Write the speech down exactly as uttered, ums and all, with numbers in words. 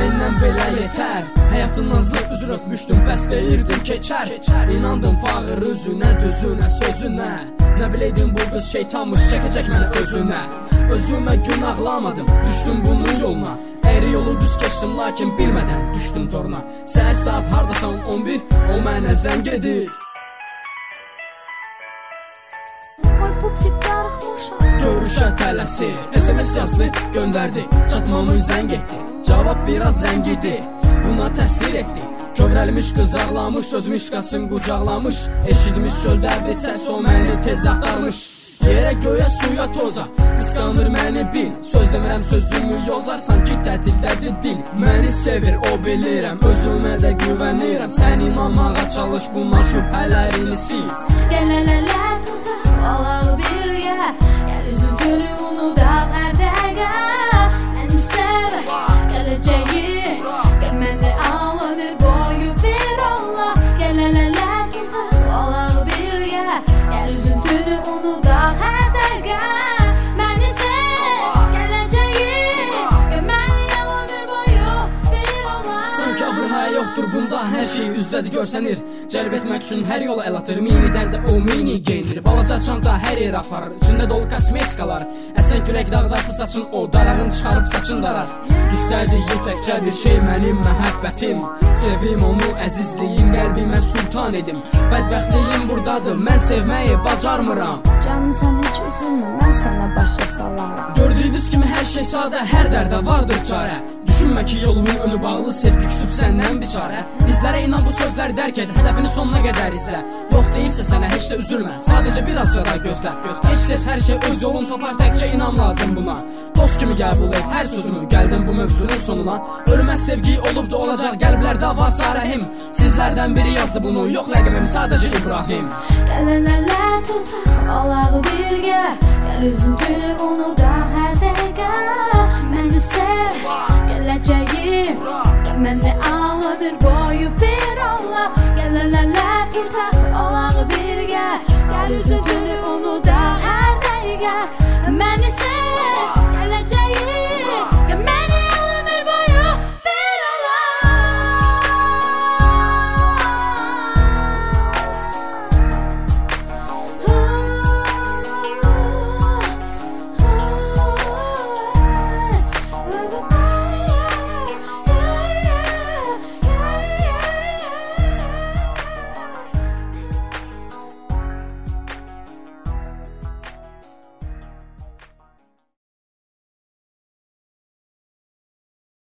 Məndən belə yetər. Həyatından zır üzür öpmüşdüm, bəs deyirdim keçər. İnandım fağır üzünə, düzünə, sözünə. Nə biləydim bu qız şeytanmış, çəkəcək məni özünə. Özümə günahlamadım, düşdüm bunun yoluna. Əyri yolu düz keçdim, lakin bilmədən düşdüm toruna. Səhər saat hardasan on bir, o mənə zəng edir. Oy pupsik darıxmışam, görüşə tələsir. S M S yazdı, göndərdi, çatmamış zəng etdi. Cavab biraz zəngidi, buna təsir etdi. Kövrəlmiş qız ağlamış, öz mişqasını qucaqlamış. Eşitmiş çöldə bir səs, o məni tez axtarmış. Yerə göyə suya toza, qısqanır məni bil. Söz demirəm sözümü yozar, sanki tətildədir dil. Məni sevir, o bilirəm, özümə də güvənirəm. Sən inanmağa çalış, bundan şübhələrini sil. Gələlələ tutaq, olaq birgə. Gəl üzüntünü unudaq hər dəqiqə. Məni sevə, gələcəyi, məni al ömür boyu bir Allah. Gələlələ tutaq, olaq birgə. Gəl üzüntünü unudaq hər dəqiqə. Məni sev, gələcəyi, məni al ömür boyu bir Allah. Sanki abrahaya yoxdur bunda, hər şey üzdədir görsənir. Cəlb etmək üçün hər yola əl atır, minidən də o mini geyinir. Balaca çanta hər yer aparır, içində dolu kosmetikalar. Əsən külək dağdarsa saçın, o darağın çıxarıb saçın darar. İstədiyi təkcə bir şey mənim məhəbbətim. Sevim onu, əzizliyim, qəlbimə sultan edim. Bədbəxtliyim buradadır, mən sevməyi bacarmıram. Canım sən heç üzülmə, mən sənə başa salaram. Gördüyünüz kimi hər şey sadə, hər dərdə vardır çarə. Düşünmə ki yolunun önü bağlı, sevgi küsüb səndən biçarə. Bizlərə inan bu sözlər dərk et, hədəfini sonuna qədər izlə. Yox deyilsə sənə heç də üzülmə, sadəcə birazca da gözlə. Heç tez hər şey öz yolun tapar, təkcə inam lazım buna. Dost kimi qəbul et hər sözümü, gəldim bu mövzunun sonuna. Ölməz sevgi olub da olacaq, qəlblərdə varsa rəhim. Sizlərdən biri yazdı bunu, yox rəqibim sadəcə İbrahim. Gələlələ tutaq, olaq birgə. Gəl üzüntünü unudaq hər dəqiqə. Məni sev, gələcəyim, məni al ömür boyu bir Allah. Gələlələ tutaq, olaq birgə. Gəl üzüntünü unudaq hər dəqiqə.